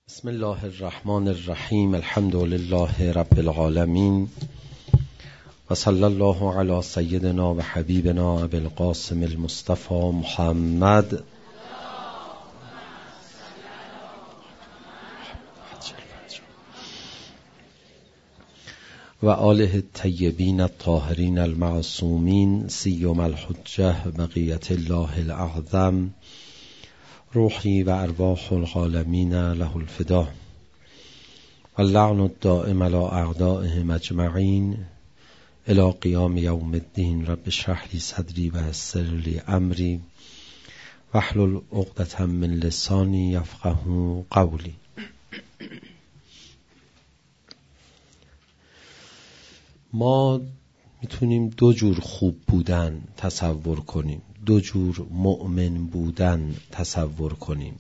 بسم الله الرحمن الرحیم. الحمد لله رب العالمین و صلی الله علی سیدنا و حبیبنا ابی القاسم المصطفى محمد و آله الطیبین الطاهرین المعصومین سیما الحجة بقیة الله الاعظم روحی و ارواح العالمین له الفدا و اللعن الدائم علی اعدائهم اجمعین الی قیام یوم الدین. رب اشرح لی صدری و یسر لی امری واحلل عقدة من لسانی یفقهوا قولی. ما میتونیم دو جور خوب بودن تصور کنیم، دو جور مؤمن بودن تصور کنیم،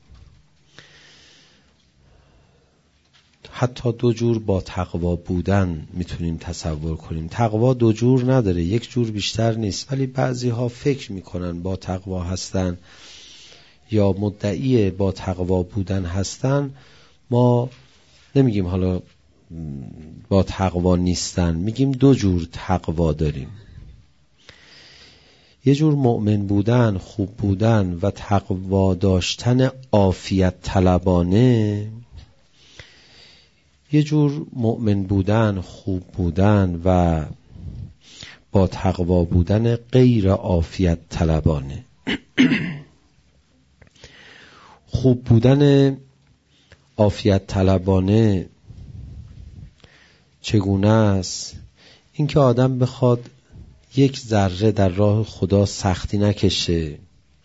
حتی دو جور با تقوا بودن میتونیم تصور کنیم. تقوا دو جور نداره، یک جور بیشتر نیست، ولی بعضی ها فکر میکنن با تقوا هستن یا مدعی با تقوا بودن هستن. ما نمیگیم حالا با تقوا نیستن، میگیم دو جور تقوا داریم. یه جور مؤمن بودن، خوب بودن و تقوا داشتن عافیت طلبانه، یه جور مؤمن بودن، خوب بودن و با تقوا بودن غیر عافیت طلبانه. خوب بودن عافیت طلبانه چگونه است؟ اینکه آدم بخواد یک ذره در راه خدا سختی نکشه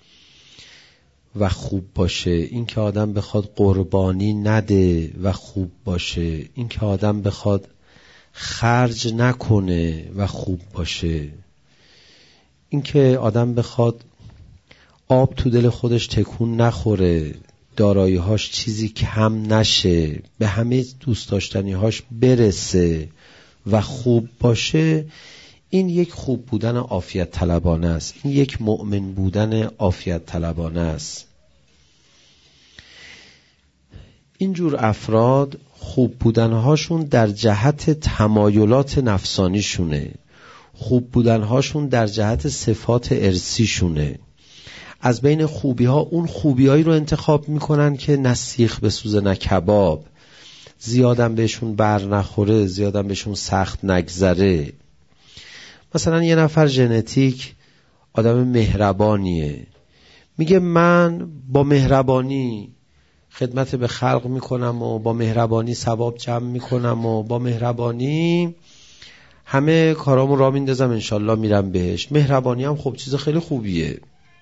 و خوب باشه، اینکه آدم بخواد قربانی نده و خوب باشه، اینکه آدم بخواد خرج نکنه و خوب باشه، اینکه آدم بخواد آب تو دل خودش تکون نخوره، دارایی‌هاش چیزی کم نشه، به همه دوست داشتنی‌هاش برسه و خوب باشه، این یک خوب بودن عافیت طلبانه است. این یک مؤمن بودن عافیت طلبانه است. اینجور افراد خوب بودنهاشون در جهت تمایلات نفسانیشونه، خوب بودنهاشون در جهت صفات ارثیشونه. از بین خوبی ها اون خوبی هایی رو انتخاب میکنن که نه سیخ بسوزه نه کباب، زیادم بهشون بر نخوره، زیادم بهشون سخت نگذره. مثلا یه نفر ژنتیک آدم مهربانیه، میگه من با مهربانی خدمت به خلق میکنم و با مهربانی ثواب جمع میکنم و با مهربانی همه کارامو را میندازم انشالله میرم بهش. مهربانی هم خب چیز خیلی خوبیه،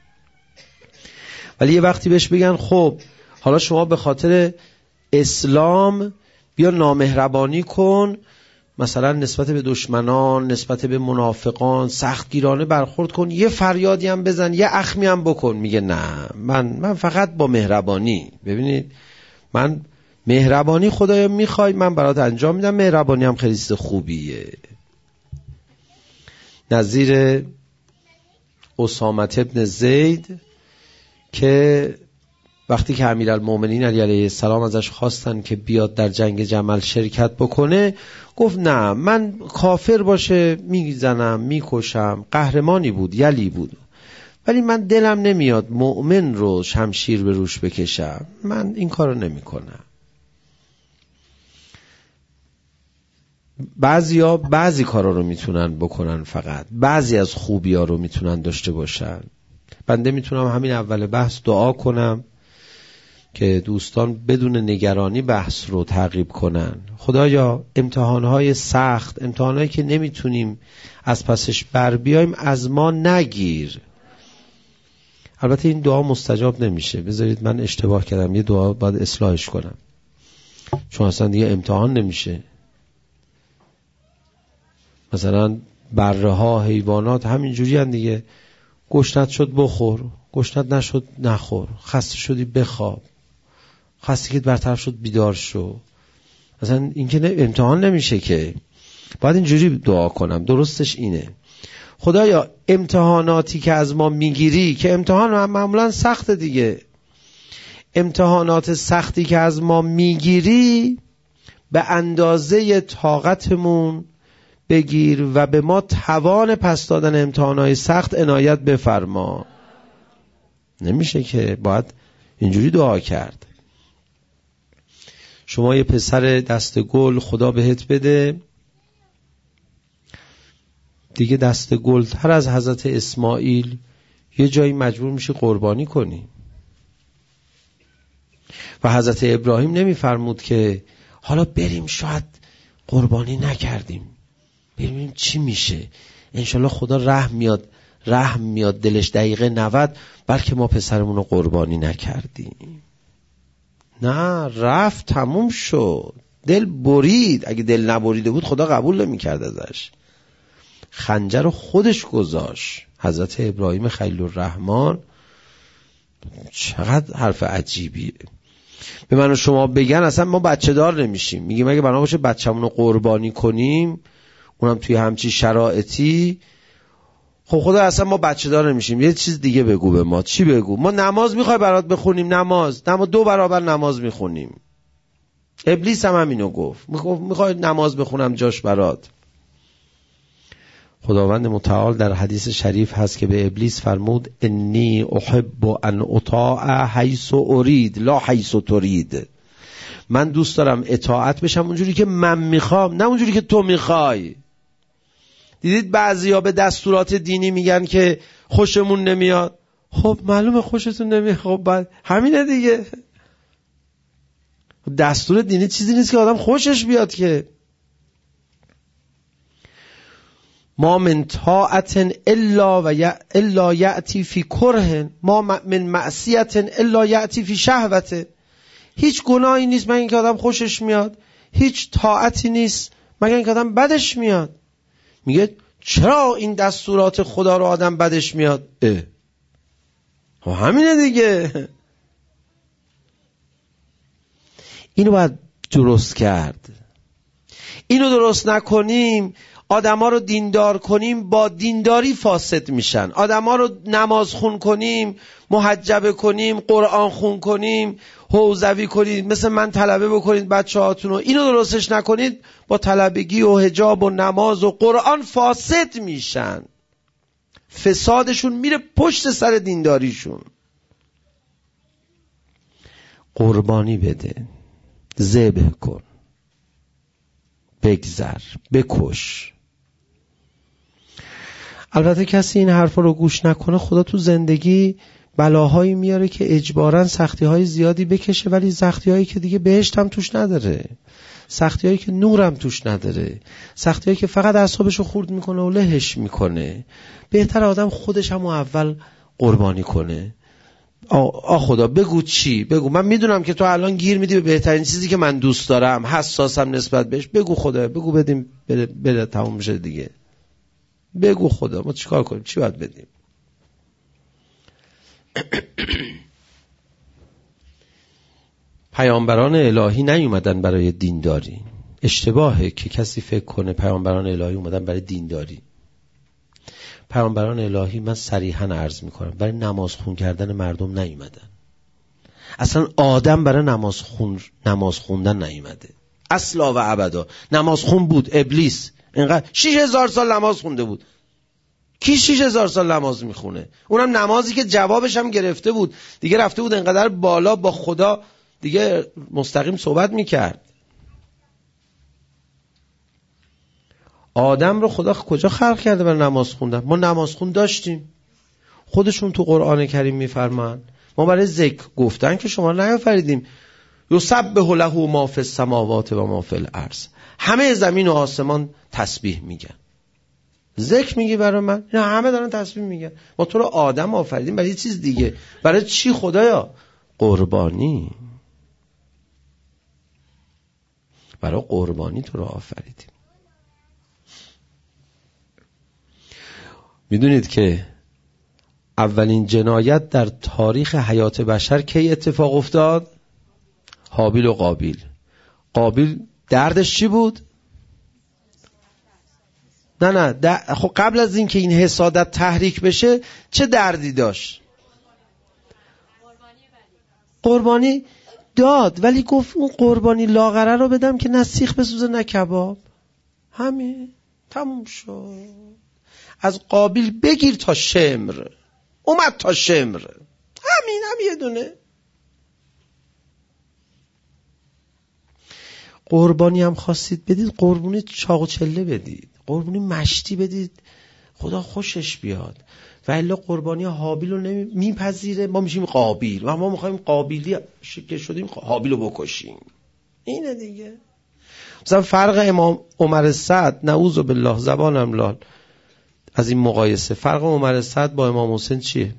ولی یه وقتی بهش بگن خب حالا شما به خاطر اسلام بیا نامهربانی کن، مثلا نسبت به دشمنان، نسبت به منافقان سختگیرانه برخورد کن، یه فریادی هم بزن، یه اخمی هم بکن، میگه نه من فقط با مهربانی. ببینید من مهربانی خدایا میخوای من برات انجام میدم، مهربانی هم خیلی چیز خوبیه. نظیر اسامه ابن زید که وقتی که امیرالمومنین علیه السلام ازش خواستن که بیاد در جنگ جمل شرکت بکنه، گفت نه من کافر باشه میزنم میکشم. قهرمانی بود، یلی بود، ولی من دلم نمیاد مؤمن رو شمشیر به روش بکشم، من این کارو نمی کنم. بعضیا بعضی کارا رو میتونن بکنن، فقط بعضی از خوبی ها رو میتونن داشته باشن. بنده میتونم همین اول بحث دعا کنم که دوستان بدون نگرانی بحث رو تعقیب کنن. خدایا امتحانهای سخت، امتحانهایی که نمیتونیم از پسش بر بیایم از ما نگیر. البته این دعا مستجاب نمیشه، بذارید من اشتباه کردم، یه دعا باید اصلاحش کنم، چون اصلا دیگه امتحان نمیشه. مثلا بره ها، حیوانات همینجوری هن دیگه، گشنت شد بخور، گشنت نشد نخور، خسته شدی بخواب، خستگیت برطرف شد بیدار شو. اصلا این که امتحان نمیشه که. باید اینجوری دعا کنم، درستش اینه خدایا امتحاناتی که از ما میگیری، که امتحان معمولا سخت دیگه، امتحانات سختی که از ما میگیری به اندازه طاقتمون بگیر و به ما توان پس دادن امتحانات سخت عنایت بفرما. نمیشه که، باید اینجوری دعا کرد. شما یه پسر دست گل خدا بهت بده دیگه، دست گل تر از حضرت اسماعیل، یه جایی مجبور میشی قربانی کنی. و حضرت ابراهیم نمیفرمود که حالا بریم شاید قربانی نکردیم ببینیم چی میشه، انشالله خدا رحم میاد دلش دقیقه 90 بلکه ما پسرمون رو قربانی نکردیم. نه، رفت تموم شد، دل برید. اگه دل نبریده بود خدا قبول نمی‌کرد ازش. خنجر رو خودش گذاشت. حضرت ابراهیم خلیل الرحمن چقدر حرف عجیبیه. به من و شما بگن اصلا ما بچه دار نمیشیم، میگیم اگه بنا باشه بچه‌مون رو قربانی کنیم، اونم توی همچی شرایطی، خب خدا اصلا ما بچه دار نمیشیم. یه چیز دیگه بگو به ما. چی بگو؟ ما نماز میخوای برات بخونیم؟ نماز 2 برابر نماز میخونیم. ابلیس هم همینو گفت، میخوای نماز بخونم جاش برات. خداوند متعال در حدیث شریف هست که به ابلیس فرمود انی احب ان اطاع حیث ارید لا حیث ترید. من دوست دارم اطاعت بشم اونجوری که من میخوام، نه اونجوری که تو میخوای. دیدید بعضیا به دستورات دینی میگن که خوشمون نمیاد. خب معلومه خوشتون نمیاد، خب بعد همینه دیگه. دستور دینی چیزی نیست که آدم خوشش بیاد که. ما من طاعت الا یأتی فی کره، ما من معصیت الا یأتی فی شهوته. هیچ گناهی نیست مگر اینکه آدم خوشش میاد، هیچ طاعتی نیست مگر اینکه آدم بدش میاد. میگه چرا این دستورات خدا رو آدم بدش میاد؟ خب همینه دیگه. اینو باید درست کرد. اینو درست نکنیم، آدما رو دیندار کنیم، با دینداری فاسد میشن. آدما رو نماز خون کنیم، محجبه کنیم، قرآن خون کنیم، حوزوی کنید، مثل من طلبه بکنید بچه‌هاتون رو. اینو درستش نکنید، با طلبگی و حجاب و نماز و قرآن فاسد میشن. فسادشون میره پشت سر دینداریشون. قربانی بده، ذبح کن، بگذر، بکش. البته کسی این حرفا رو گوش نکنه، خدا تو زندگی بلاهایی میاره که اجباراً سختی‌های زیادی بکشه، ولی سختی‌هایی که دیگه بهشت هم توش نداره، سختی‌هایی که نورم توش نداره، سختی‌هایی که فقط اعصابشو خورد میکنه و لهش میکنه. بهتر آدم خودش هم اول قربانی کنه. خدا بگو چی؟ بگو من میدونم که تو الان گیر میدی به بهترین چیزی که من دوست دارم، حساسم نسبت بهش. بگو خدا، بگو بدیم بره تموم بشه دیگه. بگو خدا ما چیکار کنیم، چی باید بدیم؟ پیامبران الهی نیومدن برای دینداری. اشتباهه که کسی فکر کنه پیامبران الهی اومدن برای دینداری. پیامبران الهی، من صریحاً عرض میکنم، برای نماز خون کردن مردم نیومدن. اصلا آدم برای نماز خوندن نیومده. اصلا و ابدا. نماز خون بود ابلیس. اینقدر 6000 سال نماز خونده بود. کی 6000 سال نماز میخونه؟ اونم نمازی که جوابش هم گرفته بود. دیگه رفته بود اینقدر بالا با خدا دیگه مستقیم صحبت میکرد. آدم رو خدا کجا خلق کرده برای نماز خوندن؟ ما نماز خون داشتیم. خودشون تو قرآن کریم میفرمان ما برای ذکر گفتن که شما نیافریدیم. یسبح له ما فی السماوات و ما فی الارض. همه زمین و آسمان تسبیح میگن. ذکر میگی برای من؟ نه، همه دارن تسبیح میگن. ما تو رو آدم آفریدیم برای یه چیز دیگه. برای چی خدایا؟ قربانی. برای قربانی تو رو آفریدیم. میدونید که اولین جنایت در تاریخ حیات بشر کی اتفاق افتاد؟ هابیل و قابیل. قابیل دردش چی بود؟ نه خب قبل از این که این حسادت تحریک بشه چه دردی داشت؟ قربانی داد ولی گفت اون قربانی لاغره رو بدم که نه سیخ بسوزه نه کباب. همین تموم شد. از قابیل بگیر تا شمر، اومد تا شمر. همین یه دونه. قربانی هم خواستید بدید، قربانی چاق و چله بدید، قربانی مشتی بدید، خدا خوشش بیاد. و الا قربانی حابیل رو میپذیره، ما میشیم قابیل و ما میخوایم قابیلی که شدیم حابیل رو بکشیم. اینه دیگه. مثلا فرق امام عمر سعد، نعوذ بالله زبانم لال از این مقایسه، فرق عمر سعد با امام حسین چیه؟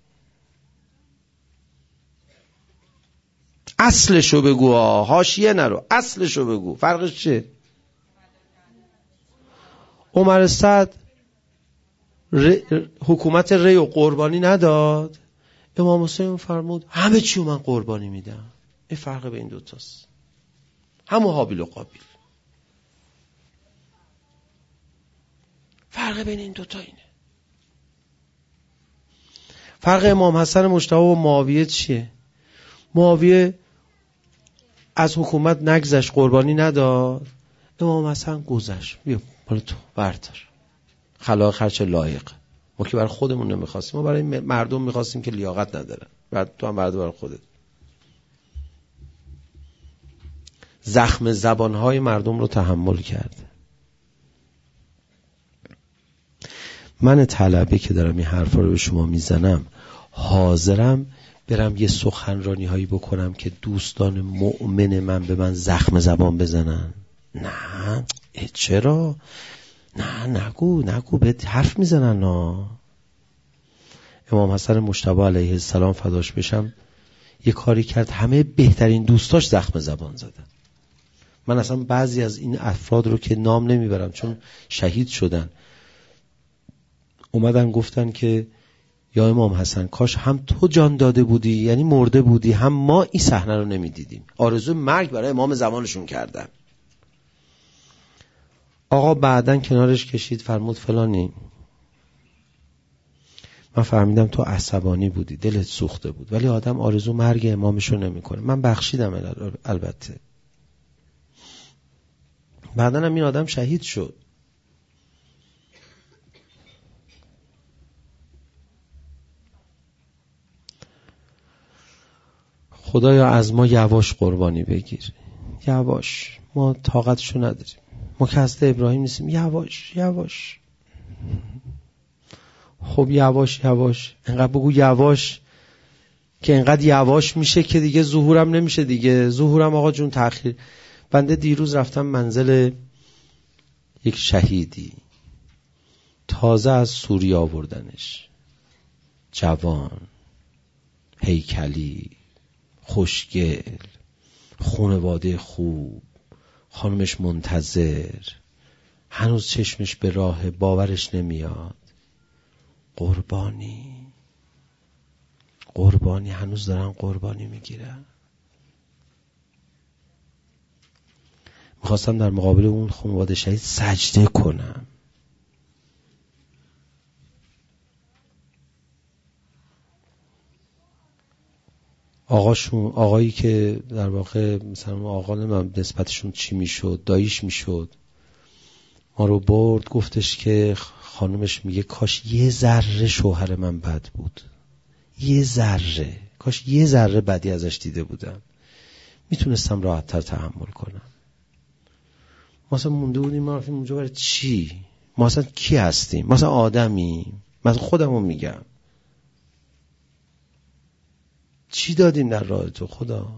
اصلشو بگو، حاشیه نرو، اصلشو بگو. فرقش چیه؟ عمر سعد حکومت ری و قربانی نداد، امام حسین فرمود همه چیو من قربانی میدم. این فرق بین این دوتاست، همون حابیل و قابیل. فرق بین این دوتا اینه. فرق امام حسن مجتبی و معاویه چیه؟ معاویه از حکومت نگذشت، قربانی نداد، امام حسن گذشت، بیا بالا تو بردار، خلاق خرچ لایق. ما که برای خودمون نمیخواستیم، ما برای مردم میخواستیم که لیاقت ندارن. بعد تو هم بردار برای خودت. زخم زبانهای مردم رو تحمل کرد. من طلبه که دارم این حرفا رو به شما میزنم، حاضرم برم یه سخنرانی هایی بکنم که دوستان مؤمن من به من زخم زبان بزنن. نه چرا؟ نه نگو به حرف میزنن. امام حسن مجتبی علیه السلام فداش بشم یه کاری کرد همه بهترین دوستاش زخم زبان زدن. من اصلا بعضی از این افراد رو که نام نمیبرم چون شهید شدن، اومدن گفتن که یا امام حسن کاش هم تو جان داده بودی، یعنی مرده بودی، هم ما این صحنه رو نمیدیدیم. آرزو مرگ برای امام زمانشون کردن. آقا بعدن کنارش کشید، فرمود فلانی، من فهمیدم تو عصبانی بودی، دلت سوخته بود، ولی آدم آرزو مرگ امامشو نمیکنه. من بخشیدم البته. بعدن هم این آدم شهید شد. خدایا از ما یواش قربانی بگیر، یواش، ما طاقتشو نداریم، ما که حضرت ابراهیم نیستیم. یواش. خب یواش انقدر بگو یواش که انقدر یواش میشه که دیگه ظهورم نمیشه دیگه. ظهورم آقا جون تأخیر. بنده دیروز رفتم منزل یک شهیدی، تازه از سوریه آوردنش، جوان، هیکلی، خوشگل، خانواده خوب، خانمش منتظر، هنوز چشمش به راه، باورش نمیاد. قربانی هنوز دارن قربانی میگیرن. میخواستم در مقابل اون خانواده شهید سجده کنم. آقایی که در واقع مثلا آقا نمیم نسبتشون چی میشد، داییش میشد، ما رو برد، گفتش که خانمش میگه کاش یه ذره شوهر من بد بود، یه ذره، کاش یه ذره بدی ازش دیده بودم، میتونستم راحت‌تر تحمل کنم. ما اصلا مونده بودیم، ما رفتیم اونجا برای چی؟ ما اصلا کی هستیم؟ ما اصلا آدمیم؟ من خودمو میگم چی دادیم در راه تو خدا؟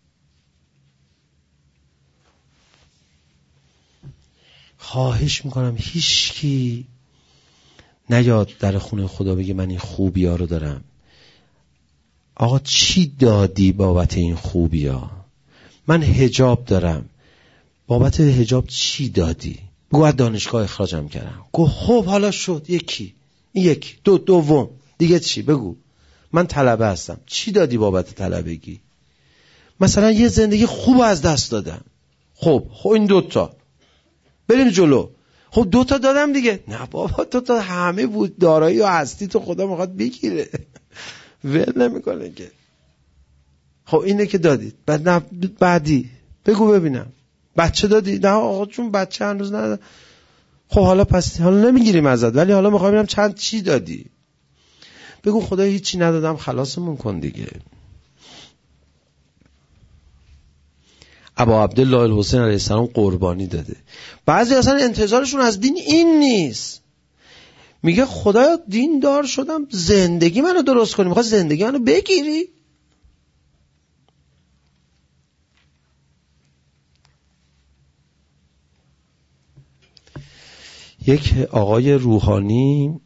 خواهش میکنم هیچکی نیاد در خونه خدا بگه من این خوبی ها رو دارم. آقا چی دادی بابت این خوبی ها؟ من حجاب دارم، بابت حجاب چی دادی؟ بگو از دانشگاه اخراجم کردم. گو خب حالا شد، یکی دوم دیگه چی؟ بگو من طلبه هستم، چی دادی بابت طلبگی؟ مثلا یه زندگی خوب از دست دادم، خب این دوتا بریم جلو. خب دوتا دادم دیگه. نه بابا دوتا همه بود، دارایی و هستی تو خدا میخواد بگیره، ول نمیکنه که. خب اینه که دادید. بعد نه بعدی بگو ببینم بچه دادی؟ نه آقا چون بچه هنوز ندادم. خب حالا پس حالا نمیگیریم ازت، ولی حالا میخوام ببینم چند چی دادی. بگو خدا هیچی ندادم خلاصمون کن دیگه. ابا عبدالله الحسین علیه السلام قربانی داده. بعضی اصلا انتظارشون از دین این نیست. میگه خدایا دین دار شدم زندگی منو درست کنی، میخواد زندگی منو بگیری؟ یک آقای روحانی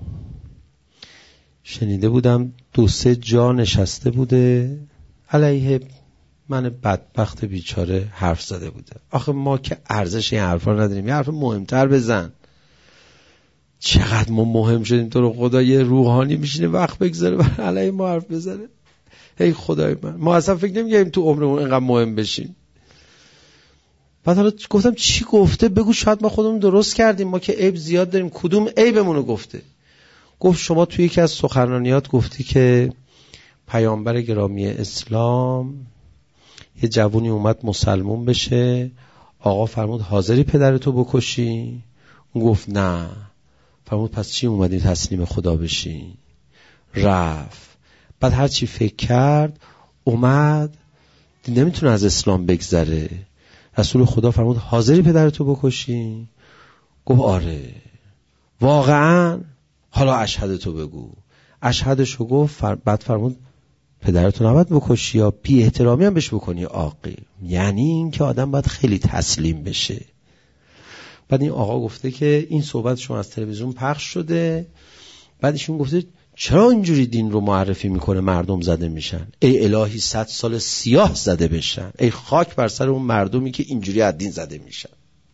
شنیده بودم 2-3 جا نشسته بوده علیه من بدبخت بیچاره حرف زده بوده. آخه ما که ارزش این حرفا نداریم، یه حرف مهمتر بزن. چقدر ما مهم شدیم تو رو خدا یه روحانی میشینه وقت بگذاره برای علیه ما حرف بزنه. ای خدای من، ما اصلا فکر نمی‌کردیم تو عمرمون اینقدر مهم بشیم. بعد حالا گفتم چی گفته؟ بگو شاید ما خودمون درست کردیم، ما که عیب زیاد داریم. کدوم عیبمونو گفته؟ گفت شما توی یکی از سخنرانیات گفتی که پیامبر گرامی اسلام یه جوونی اومد مسلمون بشه، آقا فرمود حاضری پدرتو بکشی؟ اون گفت نه. فرمود پس چی اومدی تسلیم خدا بشی؟ رفت. بعد هر چی فکر کرد اومد نمیتونه از اسلام بگذره. رسول خدا فرمود حاضری پدرتو بکشی؟ گفت آره. واقعا؟ حالا اشهدتو بگو. اشهدشو گفت. بعد فرمود پدرتو نباید بکشی یا بی احترامی هم بهش بکنی آقی. یعنی این که آدم باید خیلی تسلیم بشه. بعد این آقا گفته که این صحبتشون از تلویزیون پخش شده. بعدشون گفته چرا اینجوری دین رو معرفی میکنه مردم زده میشن؟ ای الهی 100 سال سیاه زده بشن. ای خاک بر سر اون مردمی که اینجوری از دین زده میشن.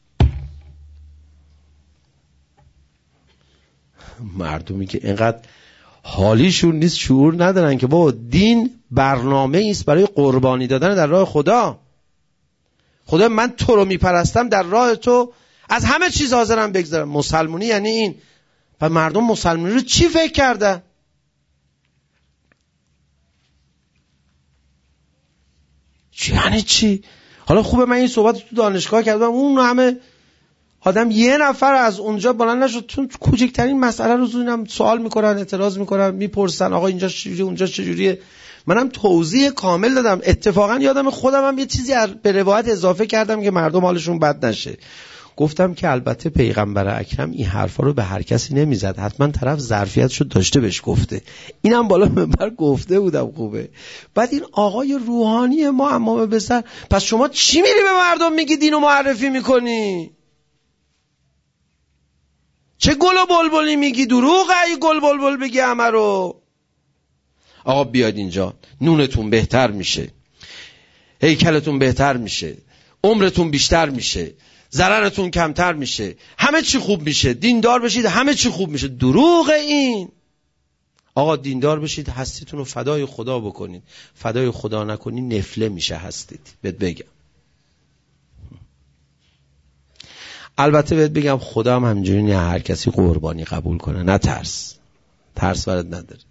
مردمی که اینقدر حالیشون نیست، شعور ندارن که بابا دین برنامه است برای قربانی دادن در راه خدا. خدا من تو رو میپرستم، در راه تو از همه چیز حاضرم بگذارم. مسلمونی یعنی این. و مردم مسلمانی رو چی فکر کردن؟ یعنی چی؟ حالا خوبه من این صحبت تو دانشگاه کردم، اون همه آدم یه نفر از اونجا بلند نشد چون کوچکترین مسئله رو زونم سوال میکنن، اعتراض میکنن، میپرسن آقا اینجا چجوریه اونجا چجوریه. منم توضیح کامل دادم. اتفاقا یادم خودم هم یه چیزی به روایت اضافه کردم که مردم حالشون بد نشه. گفتم که البته پیغمبر اکرم این حرفا رو به هر کسی نمیزد، حتما طرف ظرفیتشو داشته بهش گفته. اینم بالا منبر گفته بودم. خوبه. بعد این آقای روحانی ما امام بسر، پس شما چی میری به مردم میگی دینو معرفی میکنی؟ چه گل و بلبلی میگی؟ دروغه ای گل بلبل بگی همه رو. آقا بیاید اینجا نونتون بهتر میشه، هیکلتون بهتر میشه، عمرتون بیشتر میشه، ضررتون کمتر میشه، همه چی خوب میشه، دیندار بشید همه چی خوب میشه. دروغه این. آقا دیندار بشید هستیتون رو فدای خدا بکنید، فدای خدا نکنید نفله میشه هستید. بهت بگم، البته بهت بگم خدا هم همینجوری نه هر کسی قربانی قبول کنه. نه ترس برات نداره.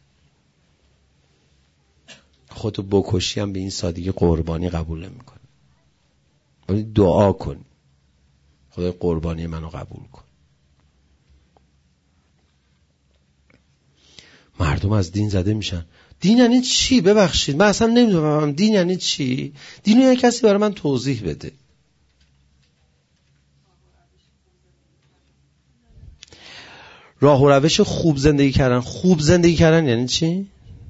خودتو بکشی هم به این سادگی قربانی قبول نمیکنه. باید دعا کن خدای قربانی منو قبول کن. مردم از دین زده میشن. دین یعنی چی؟ ببخشید من اصلا نمیدونم دین یعنی چی. دین یعنی کسی برای من توضیح بده. راه و روش خوب زندگی کردن. خوب زندگی کردن یعنی چی؟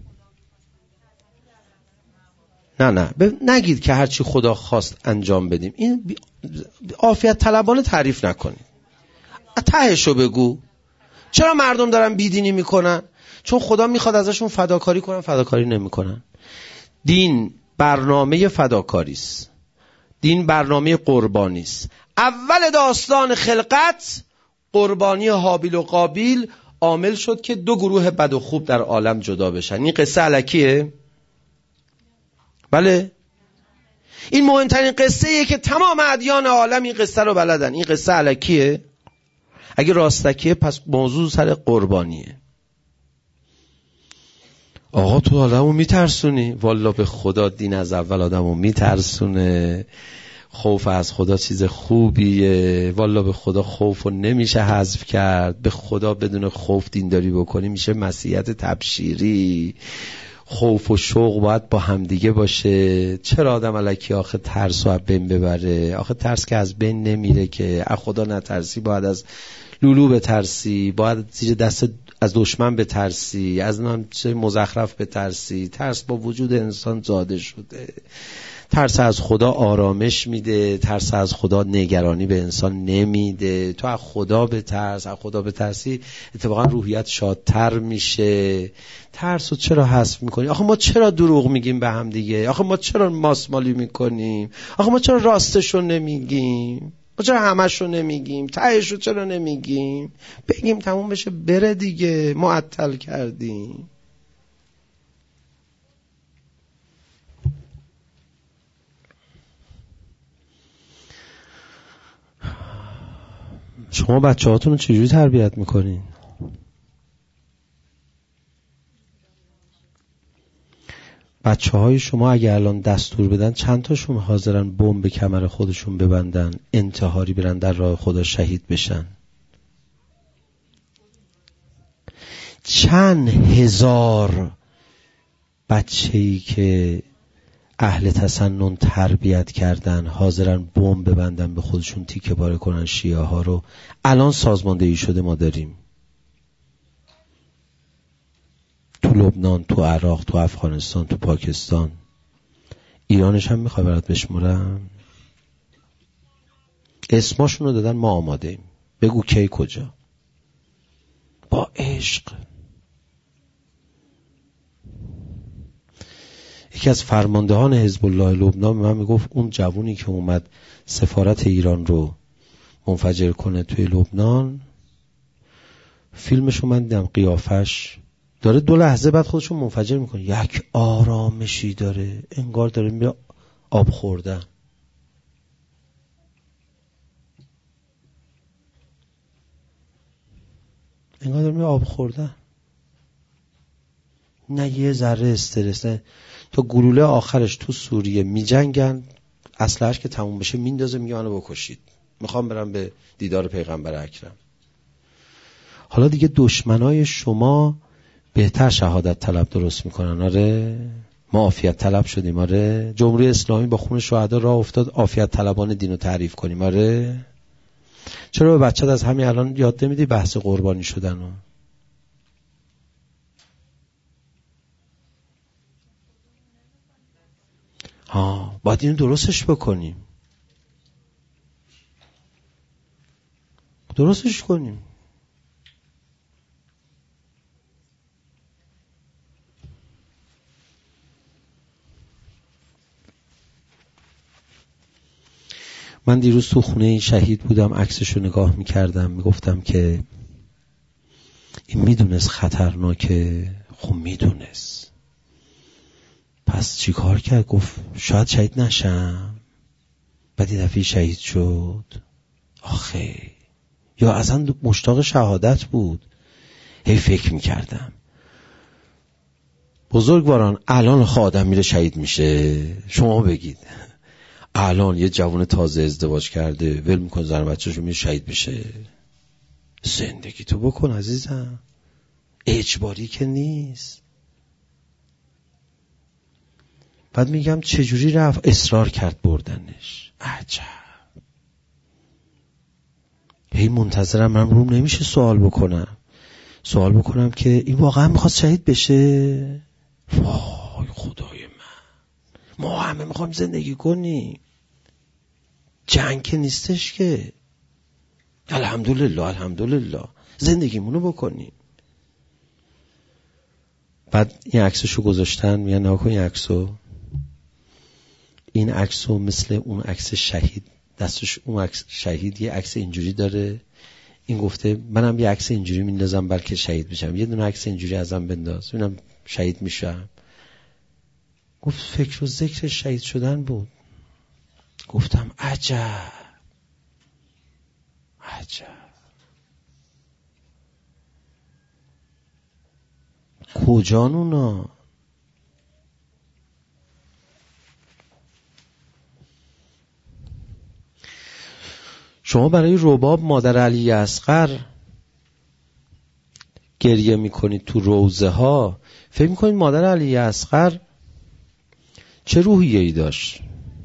نه نگید که هرچی خدا خواست انجام بدیم. این عافیت طلبانه تعریف نکنید. تهشو بگو. چرا مردم دارن بیدینی میکنن؟ چون خدا میخواد ازشون فداکاری کنن، فداکاری نمیکنن. دین برنامه فداکاری است. دین برنامه قربانی است. اول داستان خلقت قربانی هابیل و قابیل عامل شد که دو گروه بد و خوب در عالم جدا بشن. این قصه الکیه؟ بله. این مهمترین قصه ایه که تمام ادیان عالم این قصه رو بلدن. این قصه الکیه؟ اگه راستکیه پس موضوع سر قربانیه. آقا تو آدمو میترسونی. والا به خدا دین از اول آدمو میترسونه. خوف از خدا چیز خوبیه. والا به خدا خوفو نمیشه حذف کرد. به خدا بدون خوف دینداری بکنی میشه مسیحیت تبشیری. خوف و شوق باید با همدیگه باشه. چرا آدم الکی آخه ترسو از بین ببره؟ آخه ترس که از بین نمیره که. از خدا نترسی باید از لولو بترسی، باید زیر دست از دشمن بترسی، از چه مزخرف بترسی. ترس با وجود انسان زاده شده. ترس از خدا آرامش میده، ترس از خدا نگرانی به انسان نمیده. تو از خدا بترس، از خدا بترسی اتفاقا روحیت شادتر میشه. ترس رو چرا حذف میکنی؟ آخه ما چرا دروغ میگیم به هم دیگه؟ آخه ما چرا ماسمالی میکنیم؟ آخه ما چرا راستشو نمیگیم؟ ما چرا همشو نمیگیم؟ تهشو چرا نمیگیم؟ بگیم تموم بشه بره دیگه. معطل کردیم. شما بچه هاتون رو چجوری تربیت میکنین؟ بچه های شما اگه الان دستور بدن چند تاشون حاضرن بمب به کمر خودشون ببندن، انتحاری برن در راه خدا شهید بشن؟ چند هزار بچه‌ای که اهل تسنن تربیت کردن حاضرن بمب ببندن به خودشون، تیکه پاره کنن شیعه ها رو، الان سازماندهی شده ما داریم. تو لبنان، تو عراق، تو افغانستان، تو پاکستان. ایرانش هم میخوای برات بشمرم؟ اسماشون رو دادن، ما آماده ایم. بگو کی کجا. با عشق. یکی از فرماندهان حزب الله لبنان من میگفت اون جوونی که اومد سفارت ایران رو منفجر کنه توی لبنان، فیلمشو من دیدم، قیافش داره 2 لحظه بعد خودشو منفجر میکنه. یک آرامشی داره، انگار داره میره آب خوردن. انگار داره میره آب خوردن. نه یه ذره استرس، نه. تا گلوله آخرش تو سوریه میجنگن، اسلحه‌اش که تموم بشه میندازه، میگه منو بکشید، میخوام برم به دیدار پیغمبر اکرم. حالا دیگه دشمنای شما بهتر شهادت طلب درست میکنن. آره ما عافیت طلب شدیم. آره جمهوری اسلامی با خون شهدا راه افتاد عافیت طلبان دینو تعریف کنیم. آره چرا به بچت از همین الان یاد نمیدی بحث قربانی شدنو؟ باید اینو درستش بکنیم، درستش کنیم. من دیروز تو خونه این شهید بودم، عکسشو نگاه میکردم، میگفتم که این میدونست خطرناکه. خب میدونست، پس چی کار کرد؟ گفت شاید شهید نشم. بعد یه دفعه شهید شد. آخه یا اصلا مشتاق شهادت بود. هی فکر میکردم بزرگواران الان آدم میره شهید میشه. شما بگید الان یه جوان تازه ازدواج کرده ول میکنه زن بچه‌شو میره شهید بشه؟ زندگی تو بکن عزیزم، اجباری که نیست. بعد میگم چجوری رفت؟ اصرار کرد بردنش. عجب. هی منتظرم، من روم نمیشه سوال بکنم که این واقعا میخواد شهید بشه؟ وای خدای من، ما همه میخوایم زندگی کنیم، جنگ که نیستش که. الحمدلله زندگیمونو بکنیم. بعد این عکسشو گذاشتن، میگن نگاه کن این عکسو مثل اون عکس شهید، دستش اون عکس شهید یه عکس اینجوری داره. این گفته منم یه عکس اینجوری میندازم بلکه شهید بشم، یه دونه عکس اینجوری ازم بنداز ببینم شهید میشم. گفت فکر و ذکر شهید شدن بود. گفتم عجب. کجان اونا؟ شما برای رباب مادر علی اصغر گریه میکنید تو روضه ها، فکر میکنید مادر علی اصغر چه روحیه‌ای داشت؟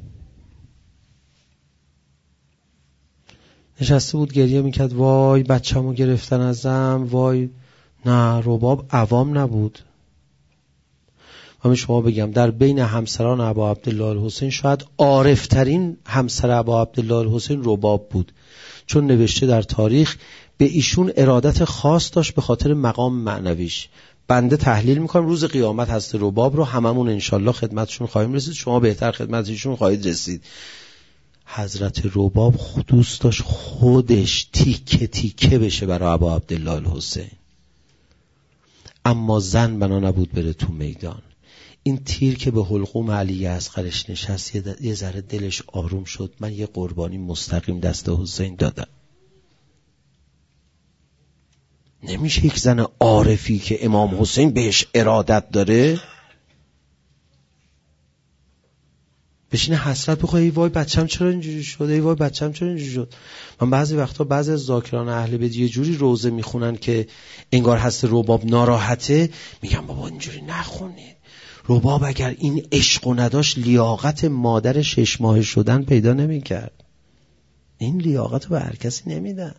نشسته بود گریه میکرد وای بچه‌مو گرفتن ازم، وای. نه، رباب عوام نبود. من شما بگم در بین همسران ابا عبدالله الحسین شاید عارفترین همسر ابا عبدالله الحسین رباب بود، چون نوشته در تاریخ به ایشون ارادت خاص داشت به خاطر مقام معنویش. بنده تحلیل میکنم روز قیامت هست رباب رو هممون انشالله خدمتشون خواهیم رسید، شما بهتر خدمتشون خواهید رسید. حضرت رباب دوست داشت خودش تیکه تیکه بشه برای ابا عبدالله الحسین، اما زن بنا نبود بره تو میدان. این تیر که به حلقوم علی اصغرش نشست یه ذره دلش آروم شد، من یه قربانی مستقیم دست حسین دادم. نمیشه یک زن عارفی که امام حسین بهش ارادت داره بشینه حسرت بخواه ای وای بچم چرا اینجوری شد، ای وای بچم چرا اینجوری شد. من بعضی وقتا بعضی از ذاکران اهل بیت یه جوری روزه میخونن که انگار هست رباب ناراحته، میگم بابا اینجوری نخونید. رباب اگر این عشق و نداشت لیاقت مادر 6 ماه شدن پیدا نمیکرد. این لیاقت رو به هر کسی نمیدن.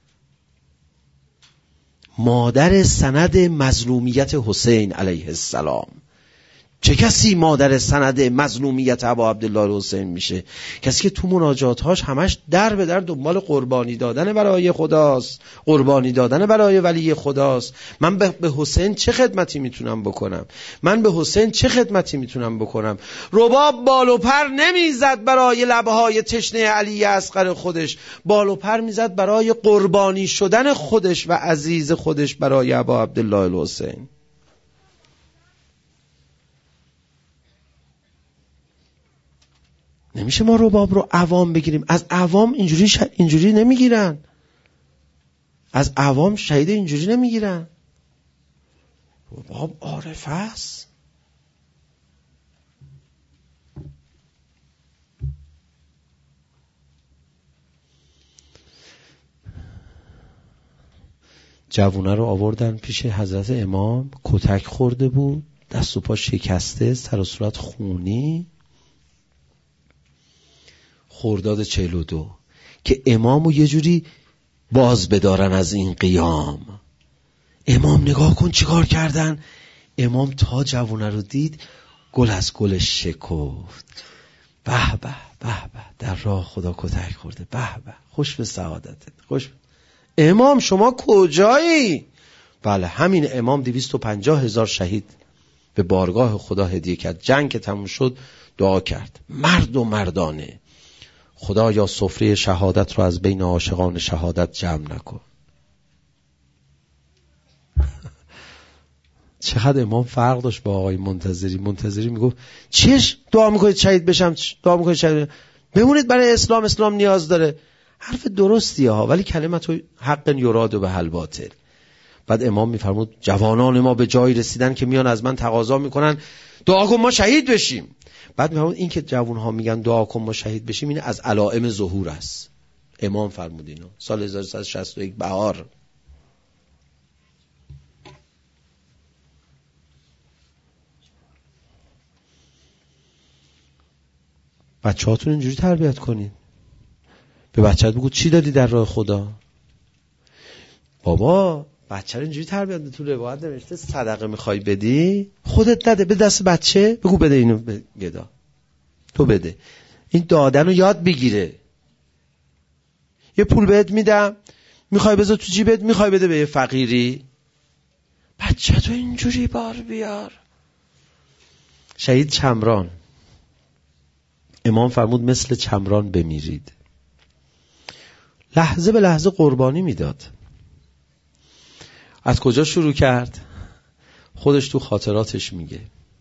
مادر سند مظلومیت حسین علیه السلام. چه کسی مادر سند مظلومیت ابا عبدالله الحسین میشه؟ کسی که تو مناجاتهاش همش در به در دنبال قربانی دادن برای خداست، قربانی دادن برای ولی خداست. من به حسین چه خدمتی میتونم بکنم؟ من به حسین چه خدمتی میتونم بکنم؟ رباب بال و پر نمیزد برای لبهای تشنه علی اصغر خودش، بال و پر میزد برای قربانی شدن خودش و عزیز خودش برای ابا عبدالله الحسین. نمیشه ما رباب رو عوام بگیریم. از عوام اینجوری نمیگیرن. از عوام شهید اینجوری نمیگیرن. رباب عارف است. جوونه رو آوردن پیش حضرت امام، کتک خورده بود، دست و پا شکسته، سر و صورت خونی. خرداد 42 که امامو یه جوری باز بدارن از این قیام. امام نگاه کن چیکار کردن. امام تا جوونه رو دید گل از گلش شکفت. به به به به، در راه خدا کتک خورده، به به، خوش به سعادتت، خوش به. امام شما کجایی؟ بله همین امام 250,000 شهید به بارگاه خدا هدیه کرد. جنگ که تموم شد دعا کرد مرد و مردانه، خدا یا سفره شهادت رو از بین عاشقان شهادت جمع نکن. چقدر امام فرق داشت با آقای منتظری. منتظری میگفت چیش دعا میکنید شهید بشم، دعا میکنید شهید بشم. بمونید برای اسلام نیاز داره. حرف درستیه ها، ولی کلمت حق یراد و به حل باطل. بعد امام میفرمود جوانان ما به جایی رسیدن که میان از من تقاضا میکنن دعا کن ما شهید بشیم. بعد میفرمود این که جوانها میگن دعا کن ما شهید بشیم، این از علائم ظهور است. امام فرمود اینو سال 1361 بهار. بچه هاتون اینجوری تربیت کنید. به بچه‌ت بگو چی دادی در راه خدا. بابا بچه رو اینجوری تربیت بده. تو روایت نوشته صدقه میخوای بدی خودت نده، به دست بچه بگو بده اینو گدا، تو بده. این دادن رو یاد بگیره. یه پول بهت میدم میخوای بذار تو جیبت، میخوای بده به یه فقیری. بچه تو اینجوری بار بیار. شهید چمران، امام فرمود مثل چمران بمیرید. لحظه به لحظه قربانی میداد. از کجا شروع کرد؟ خودش تو خاطراتش میگه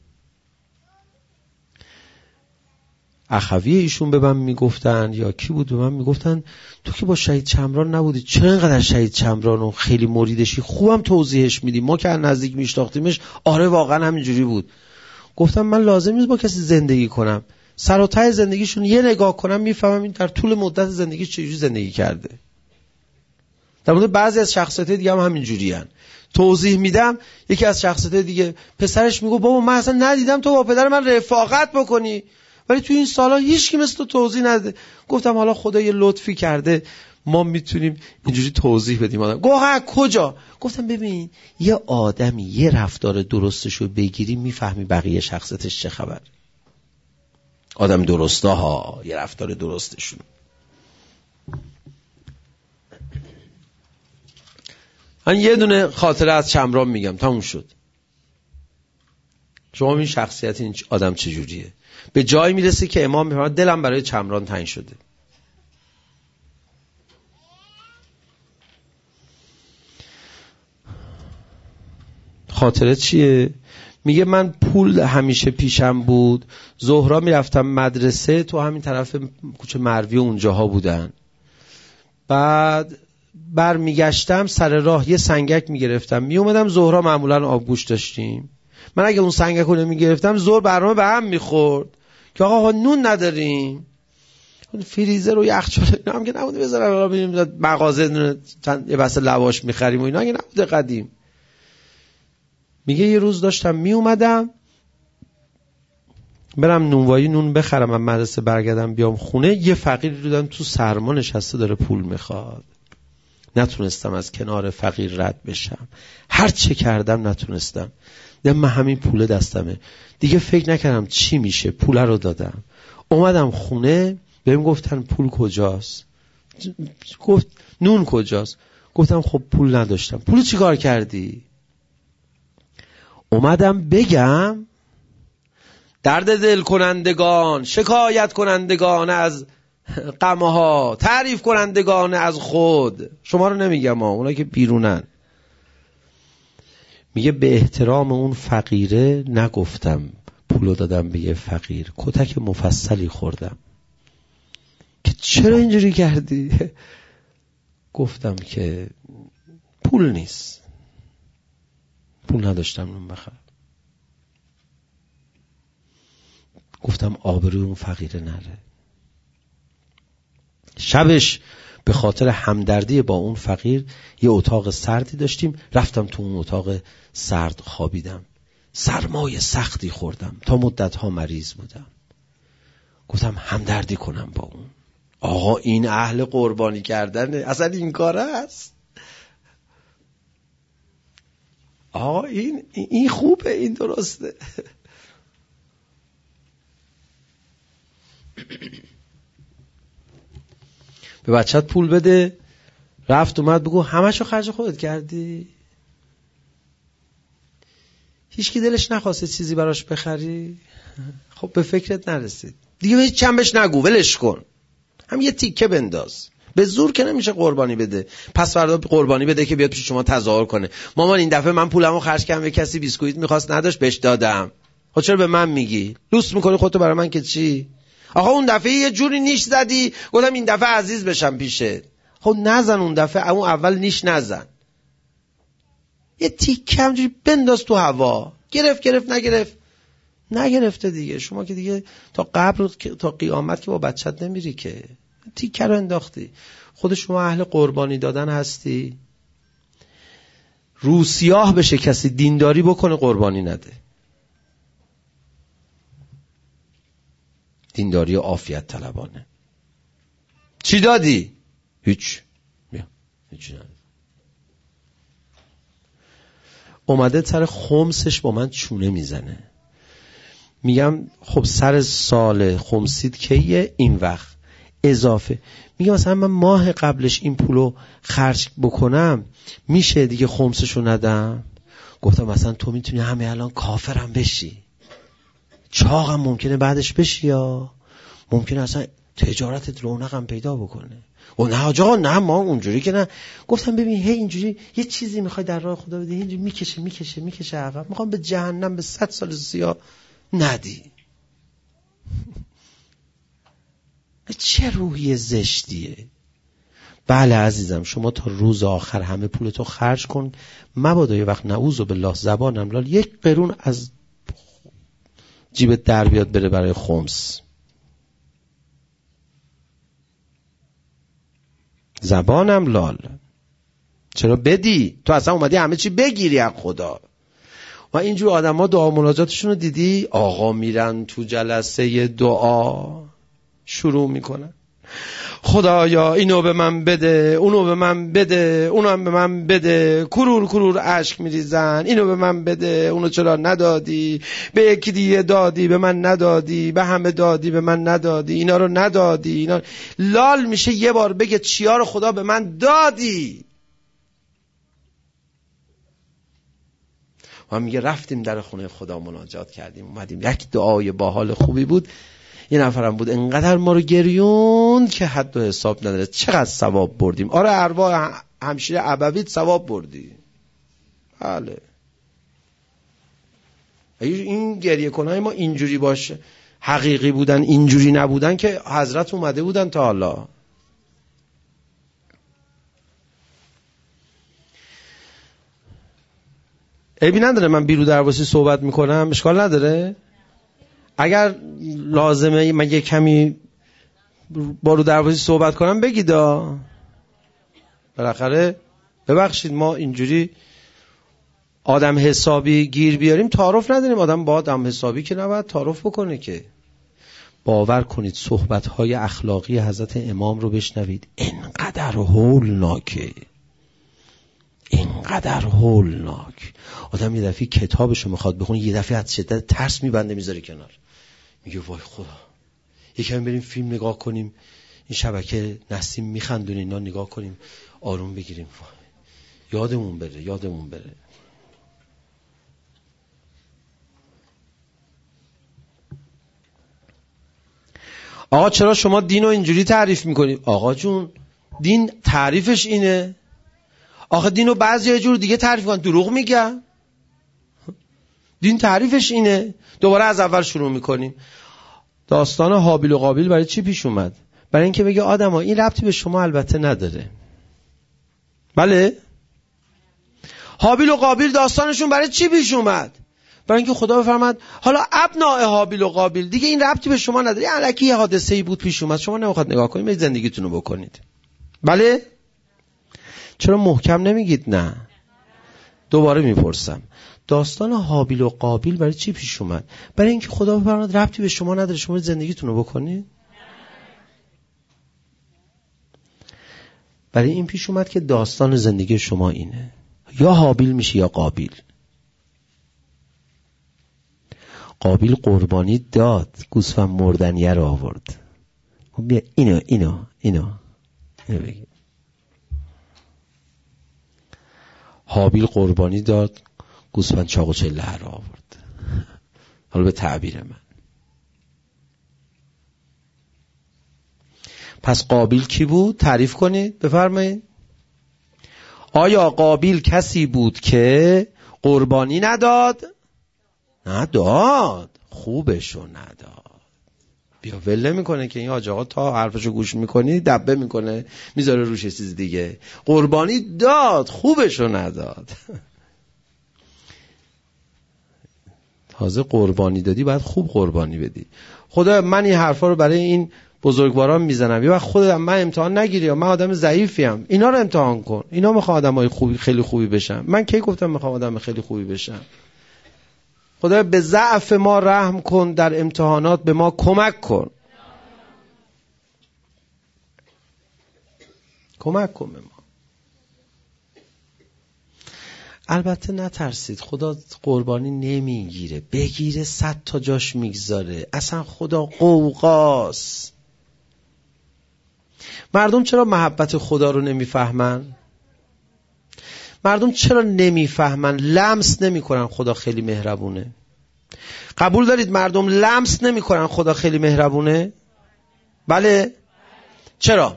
اخوی ایشون به من میگفتن یا کی بود به من میگفتن تو که با شهید چمران نبودی چرا اینقدر شهید چمرانو خیلی مریدشی، خوبم توضیحش میدی، ما که نزدیک میشناختیمش آره واقعا همینجوری بود. گفتم من لازم نیست با کسی زندگی کنم، سر و ته زندگیشون یه نگاه کنم میفهمم این در طول مدت زندگی چجوری زندگی کرده. در مورد بعضی از شخصیت‌های دیگه هم همین جوریان. توضیح میدم، یکی از شخصیت‌های دیگه پسرش میگه بابا من اصلا ندیدم تو با پدر من رفاقت بکنی، ولی تو این سالا هیچ کی مثل تو توضیح نده. گفتم حالا خدا یه لطفی کرده ما میتونیم اینجوری توضیح بدیم. آدم گفت کجا؟ گفتم ببین یه آدمی یه رفتار درستشو بگیری میفهمی بقیه شخصیتش چه خبر. آدم درسته ها یه رفتار درستشون. من یه دونه خاطره از چمران میگم تموم شد. شما این شخصیت این آدم چجوریه؟ به جایی میرسه که امام میفرماید دلم برای چمران تنگ شده. خاطره چیه؟ میگه من پول همیشه پیشم بود، ظهرا میرفتم مدرسه تو همین طرف کوچه مروی اونجاها بودن، بعد برمیگشتم سر راه یه سنگک میگرفتم میومدم، ظهرا معمولا آبگوش داشتیم، من اگه اون سنگک رو نمیگرفتم ظهر برنامه به هم میخورد که آقا نون نداریم، فریزر و یخچال اینا هم که نبوده بذارن حالا بریم مغازه یه بسته لواش میخریم و اینا که نبوده قدیم. میگه یه روز داشتم میومدم برم نونوایی نون بخرم، من مدرسه برگردم بیام خونه، یه فقیر دیدم تو سرما نشسته داره پول میخواد. نتونستم از کنار فقیر رد بشم، هر چه کردم نتونستم. من همین پول دستمه دیگه، فکر نکردم چی میشه، پول رو دادم. اومدم خونه بهم گفتن پول کجاست؟ گفت نون کجاست؟ گفتم خب پول نداشتم. پول چی کار کردی؟ اومدم بگم درد دل کنندگان، شکایت کنندگان از غمها، تعریف کنندگان از خود، شما رو نمیگم اونا که بیرونن. میگه به احترام اون فقیره نگفتم پولو دادم به یه فقیر، کتک مفصلی خوردم که چرا اینجوری کردی؟ گفتم که پول نیست، پول نداشتم نون بخرم. گفتم آبروی اون فقیره نره. شبش به خاطر همدردی با اون فقیر یه اتاق سردی داشتیم، رفتم تو اون اتاق سرد خوابیدم، سرمای سختی خوردم، تا مدت‌ها مریض بودم. گفتم همدردی کنم با اون. آقا این اهل قربانی کردن، اصلا این کاره است. آقا این خوبه، این درسته. به بچت پول بده، رفت اومد بگو همشو خرج خودت کردی، هیچ کی دلش نخواسته چیزی براش بخری، خب به فکرت نرسید دیگه، هیچ چندش نگو، ولش کن، هم یه تیکه بنداز. به زور که نمیشه قربانی بده. پس فردا قربانی بده که بیاد پیش شما تظاهر کنه مامان این دفعه من پولمو خرج کردم، به کسی بیسکویت میخواست نداشت بهش دادم. خب چرا به من میگی؟ لوس میکنی خودتو برای من که چی؟ آقا اون دفعه یه جوری نیش زدی گفتم این دفعه عزیز بشم پیشت. خب نزن اون دفعه، اون اول نیش نزن، یه تیکه همجوری بنداز تو هوا. گرفت نگرفته دیگه، شما که دیگه تا قبر تا قیامت که با بچت نمیری که، تیکه رو انداختی. خود شما اهل قربانی دادن هستی؟ رو سیاه بشه کسی دینداری بکنه قربانی نده. دینداری عافیت طلبانه. چی دادی؟ هیچ نداری. اومده سر خمسش با من چونه میزنه. میگم خب سر سال خمسید کیه؟ این وقت اضافه. میگم مثلا من ماه قبلش این پولو خرج بکنم میشه دیگه خمسشو ندم؟ گفتم مثلا تو میتونی همه الان کافرم بشی، چاقم ممکنه بعدش بشی، یا ممکنه اصلا تجارتت رونقم پیدا بکنه. و نه آقا نه ما اونجوری که نه. گفتم ببین هی اینجوری یه چیزی میخوای در راه خدا بدی، اینجوری میکشه عقب، میخوام به جهنم به 100 سال سیاه ندی. چه روحی زشتیه. بله عزیزم شما تا روز آخر همه پولتو خرج کن، مبادا یه وقت نعوذ بالله زبانم لال یک قرون از جیبت در بیاد بره برای خمس. زبانم لال. چرا بدی؟ تو اصلا اومدی همه چی بگیری از خدا. و اینجور آدم ها دعا مناجاتشون رو دیدی؟ آقا میرن تو جلسه دعا شروع میکنن خدایا اینو به من بده، اونو به من بده، اونو هم به من بده، کرور کرور اشک میریزن، اینو به من بده، اونو چرا ندادی، به یکی دیگه دادی به من ندادی، به همه دادی به من ندادی، اینا رو ندادی، اینا. لال میشه یه بار بگه چیا رو خدا به من دادی. و میگه رفتیم در خونه خدا مناجات کردیم، اومدیم یک دعای باحال خوبی بود، یه نفرم بود انقدر ما رو گریوند که حد و حساب نداره. چقدر ثواب بردیم. آره ارواح همشیره ابویت ثواب بردی. بله این گریه کنای ما اینجوری باشه، حقیقی بودن اینجوری نبودن که حضرت اومده بودن تا حالا. عیبی نداره من بیرو درواسی صحبت میکنم، اشکال نداره. اگر لازمه من یه کمی با رو درواسی صحبت کنم بگیدا. بالاخره ببخشید ما اینجوری آدم حسابی گیر بیاریم تعارف نداریم. آدم با آدم حسابی که نباید تعارف بکنه که. باور کنید صحبت‌های اخلاقی حضرت امام رو بشنوید، اینقدر هولناکه، اینقدر هولناک. آدم یه دفعه کتابشو میخواد بخونه، یه دفعه از شدت ترس میبنده میذاره کنار، میگه وای خدا. یکم بریم فیلم نگاه کنیم، این شبکه نسیم میخندونه اینا نگاه کنیم آروم بگیریم، یادمون بره. آقا چرا شما دین رو اینجوری تعریف میکنید؟ آقا جون دین تعریفش اینه. آخه دین رو بعضی یه جور دیگه تعریف کنن، دروغ میگن. دین تعریفش اینه. دوباره از اول شروع میکنیم. داستان هابیل و قابیل برای چی پیش اومد؟ برای اینکه بگه آدم ها این ربطی به شما البته نداره. بله؟ هابیل و قابیل داستانشون برای چی پیش اومد؟ برای اینکه خدا بفرماد حالا ابناء هابیل و قابیل دیگه این ربطی به شما نداره، الکی یه حادثه‌ای بود پیش اومد، شما نمیخواد نگاه کنید، زندگیتون رو بکنید. بله؟ چرا محکم نمیگید نه؟ دوباره میپرسم داستان هابیل و قابیل برای چی پیش اومد؟ برای اینکه خدا بفرماد ربطی به شما نداره، شما زندگیتون رو بکنید. برای این پیش اومد که داستان زندگی شما اینه، یا هابیل میشه یا قابیل. قابیل قربانی داد، گوسفند مردنیه رو آورد. بیا اینو بگید. هابیل قربانی داد، گوسفند چاق و چله رو آورد. حالا به تعبیر من. پس قابیل کی بود؟ تعریف کنید، بفرمایید. آیا قابیل کسی بود که قربانی نداد؟ نداد، خوبشو نداد. بیا ول میکنه که این حاج آقا تا حرفشو گوش میکنی دبه میکنه میذاره روش چیز دیگه. قربانی داد، خوبشو نداد. تازه قربانی دادی باید خوب قربانی بدی. خدا من این حرفا رو برای این بزرگواران میزنم، یا خودم من امتحان نگیری، یا من آدم ضعیفیم، اینا رو امتحان کن. اینا میخوام آدمای خوبی خیلی خوبی بشن. من کی گفتم میخوام آدم خیلی خوبی بشم؟ خدا به ضعف ما رحم کن، در امتحانات به ما کمک کن. کمک کن به ما. البته نترسید، خدا قربانی نمیگیره، بگیره 100 تا جاش میگذاره. اصلا خدا قوقاست. مردم چرا محبت خدا رو نمیفهمن؟ مردم چرا نمیفهمن؟ لمس نمیکنن خدا خیلی مهربونه. قبول دارید مردم لمس نمیکنن خدا خیلی مهربونه؟ بله؟ چرا؟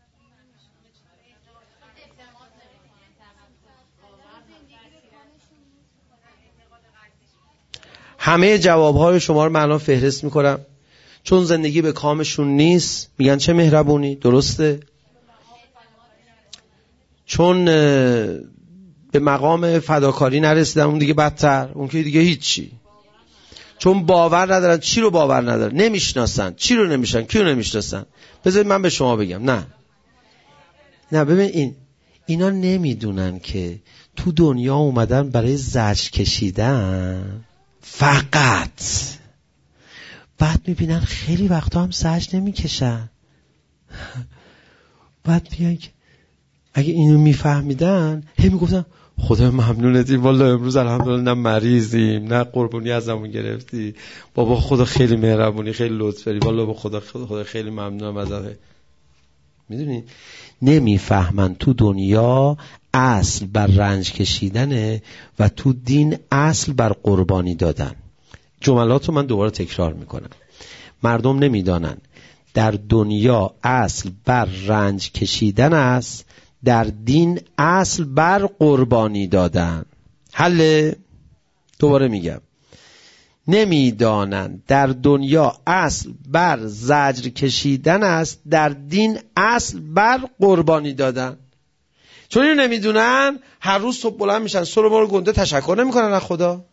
همه جوابهای شما رو من الان فهرست میکنم. چون زندگی به کامشون نیست میگن چه مهربونی. درسته؟ چون به مقام فداکاری نرسیدن اون دیگه بدتر، اون که دیگه هیچی. چون باور ندارن. چی رو باور ندارن؟ نمیشناسن. چی رو نمیشناسن؟ کی رو نمیشناسن؟ بذارید من به شما بگم. نه نه ببین اینا نمیدونن که تو دنیا اومدن برای زجر کشیدن فقط. بعد میبینن خیلی وقتا هم زجر نمیکشن. بعد میگن که اگه اینو میفهمیدن هی میگفتن خدا ممنونتی والله امروز الحمدلله نه مریضیم نه قربونی ازمون گرفتی، بابا خدا خیلی مهربونی خیلی لطف داری، والله با خدا خیلی ممنونم ازت. میدونی نمیفهمن تو دنیا اصل بر رنج کشیدنه و تو دین اصل بر قربانی دادن. جملات رو من دوباره تکرار میکنم. مردم نمیدانن در دنیا اصل بر رنج کشیدن است، در دین اصل بر قربانی دادن. حل دوباره میگم، نمیدانن در دنیا اصل بر زجر کشیدن است، در دین اصل بر قربانی دادن. چون اینو نمیدونن هر روز صبح بلند میشن سر ما رو گنده تشکر نمیکنن از خدا.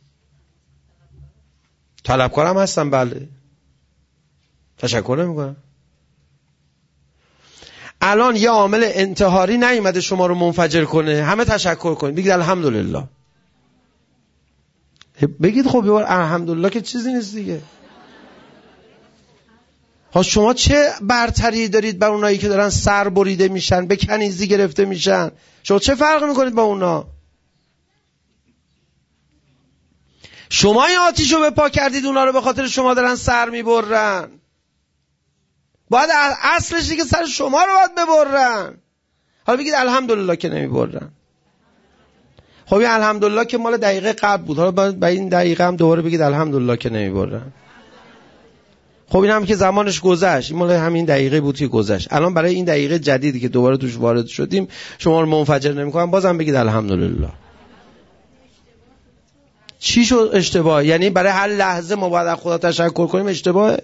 طلبکارم هستن بله، تشکر نمیکنن. الان یه عامل انتحاری نیومده شما رو منفجر کنه، همه تشکر کنید بگید الحمدلله. بگید خب یه الحمدلله که چیزی نیست دیگه. ها شما چه برتری دارید بر اونایی که دارن سر بریده میشن، به کنیزی گرفته میشن؟ شما چه فرق میکنید با اونا؟ شما این آتیشو به پا کردید، اونا رو به خاطر شما دارن سر میبرن. باید اصلش دیگه سر شما رو باید ببرن. حالا بگید الحمدلله که نمیبرن. خب این الحمدلله که مال دقیقه قبل بود، حالا با این دقیقه هم دوباره بگید الحمدلله که نمیبرن. خب این هم که زمانش گذشت، این مال همین دقیقه بود که گذشت. الان برای این دقیقه جدیدی که دوباره توش وارد شدیم شما رو منفجر نمیکنن، بازم بگید الحمدلله. چی شد اشتباه؟ یعنی برای هر لحظه ما باید از خدا تشکر کنیم اشتباهه؟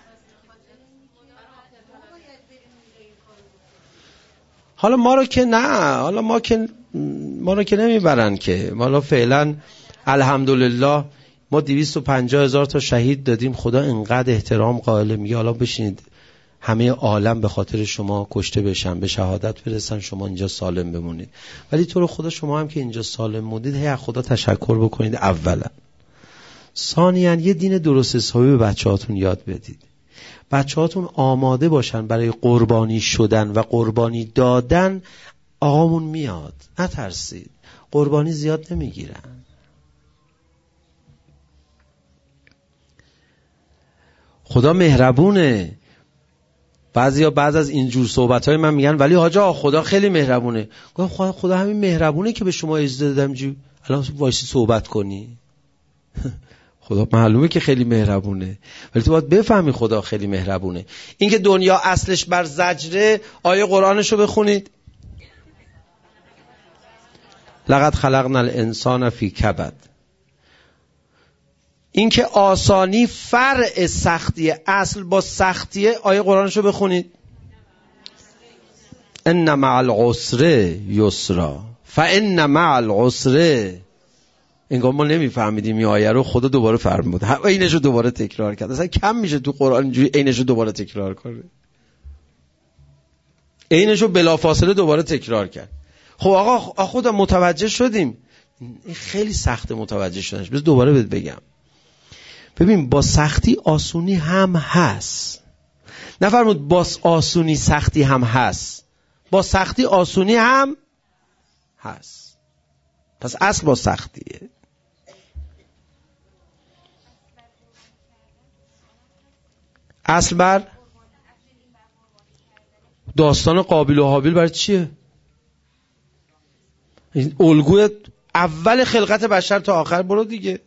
حالا ما رو که نه، حالا ما رو که نمیبرن که. حالا فعلا الحمدلله ما 250,000 تا شهید دادیم، خدا انقدر احترام قائل، میگه حالا بشینید همه عالم به خاطر شما کشته بشن، به شهادت برسن، شما اینجا سالم بمونید. ولی تو رو خدا شما هم که اینجا سالم موندید هی از خدا تشکر بکنید اولا. ثانیاً یه دین درست حسابی به بچه‌هاتون یاد بدید. بچه‌هاتون آماده باشن برای قربانی شدن و قربانی دادن. آقامون میاد، نترسید، قربانی زیاد نمیگیرن. خدا مهربونه. بعضیا بعد از اینجور صحبت‌های من میگن ولی حاج آقا خدا خیلی مهربونه. خدا همین مهربونه که به شما اجازه دادم الان وایسی صحبت کنی. خدا معلومه که خیلی مهربونه، ولی تو باید بفهمی خدا خیلی مهربونه. این که دنیا اصلش بر زجره، آیه قرآنشو بخونید. لقد خلقنا الانسان فی کبد. این که آسانی فرع سختیه، اصل با سختیه. آیه قرآنشو بخونید. ان مع العسر یسرا فان مع العسر. انگار ما نمیفهمیدیم این آیه رو، خدا دوباره فرمود، اینشو دوباره تکرار کرد. اصلا کم میشه تو قرآن اینجوری اینشو دوباره تکرار کنه. اینشو بلافاصله دوباره تکرار کرد. خب آقا خدا متوجه شدیم. این خیلی سخت متوجه شدنش. بذار دوباره بهت بگم. ببین با سختی آسونی هم هست. نفرمود با آسونی سختی هم هست. با سختی آسونی هم هست. پس اصل با سختیه. اصل بر داستان قابیل و حابیل برای چیه؟ الگوی اول خلقت بشر تا آخر برو دیگه.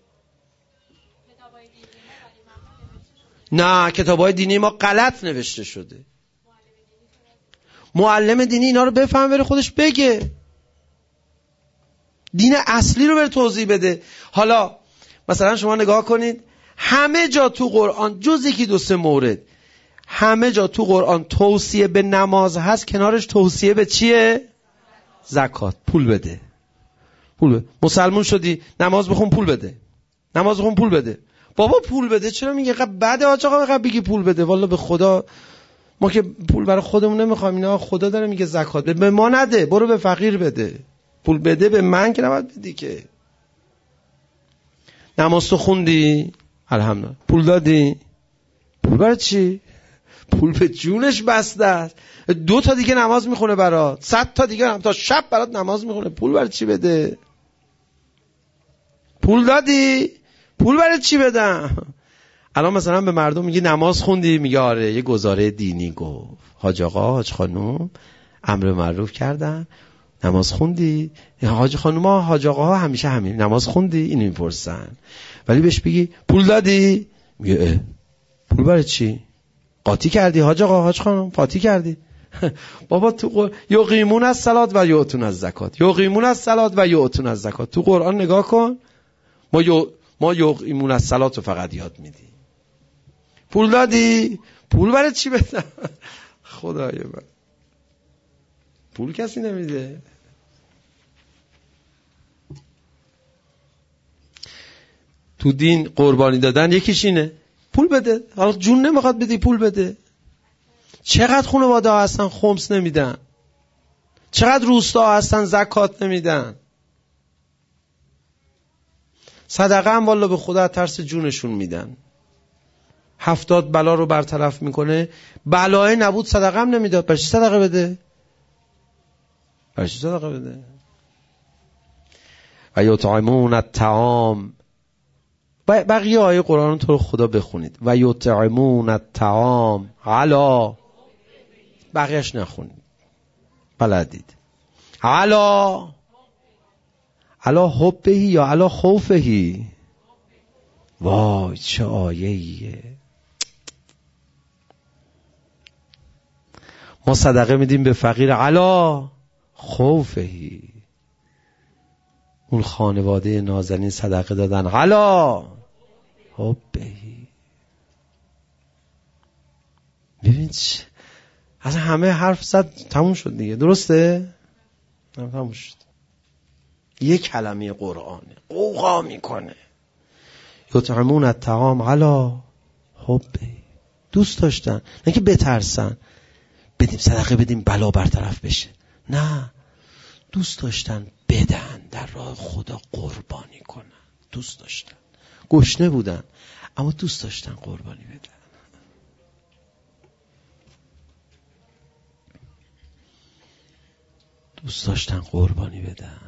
نه کتابای دینی ما غلط نوشته شده. معلم دینی اینا رو بفهم بره خودش بگه، دین اصلی رو بره توضیح بده. حالا مثلا شما نگاه کنید همه جا تو قرآن جز یکی دو سه مورد همه جا تو قرآن توصیه به نماز هست، کنارش توصیه به چیه؟ زکات. پول بده. مسلمون شدی نماز بخون پول بده. نماز بخون پول بده. بابا پول بده چرا میگه بعد آقا بگی پول بده؟ والا به خدا ما که پول برای خودمون نمیخوایم، اینا خدا داره میگه زکات بده. به ما نده، برو به فقیر بده. پول بده به من که نباید بدی که. نماز تو خوندی؟ الحمدلله. پول دادی؟ پول برای چی؟ پول به جونش بسته است. 2 تا دیگه نماز میخونه برات، 100 تا دیگه هم تا شب برات نماز میخونه. پول برای چی بده؟ پول دادی؟ پول برای چی بدم؟ الان مثلا به مردم میگی نماز خوندی؟ میگه آره یه گزاره دینی گفت، حاج آقا حاج خانوم امر معروف کردن، نماز خوندی؟ حاج خانوم ها حاج آقا ها همیشه همین، نماز خوندی؟ اینو میپرسن. ولی بهش بگی پول دادی؟ میگه پول برای چی؟ قاطی کردی حاج آقا حاج خانوم، قاطی کردی؟ بابا تو یقیمون الصلاة و یؤتون الزکات، یقیمون الصلاة و یؤتون الزکات. تو قرآن نگاه کن، ما یقیمون الصلاة رو فقط یاد میدی. پول دادی؟ پول برای چی بدم؟ خدای من، پول کسی نمیده. تو دین قربانی دادن یکیش اینه، پول بده. حالا جون نمیخواد بدی، پول بده. چقدر خانواده ها هستن خمس نمیدن، چقدر روستا هستن زکات نمیدن. صدقه هم والا به خدا ترس جونشون میدن. 70 بلا رو برطرف میکنه، بلای نبود صدقه هم نمیداد. برای چی صدقه بده؟ برای چی صدقه بده؟ و یطعمون الطعام، بقیه آیه قرآن تو رو خدا بخونید. و یطعمون الطعام علا، بقیهش نخونید بلدید. علا حبهی یا علا خوفهی. وای چه آیه ایه. ما صدقه میدیم به فقیر علا خوفهی. اون خانواده نازنین صدقه دادن علا حبهی. ببین چه از همه حرف زد تموم شد دیگه. درسته؟ تموم شد. یک کلمه قرآنه قوقا میکنه. یطعمون الطعام علی حبه. دوست داشتن، نه که بترسن بدیم صدقه بدیم بلا برطرف بشه، نه، دوست داشتن بدن، در راه خدا قربانی کنن. دوست داشتن، گشنه بودن اما دوست داشتن قربانی بدن. دوست داشتن قربانی بدن.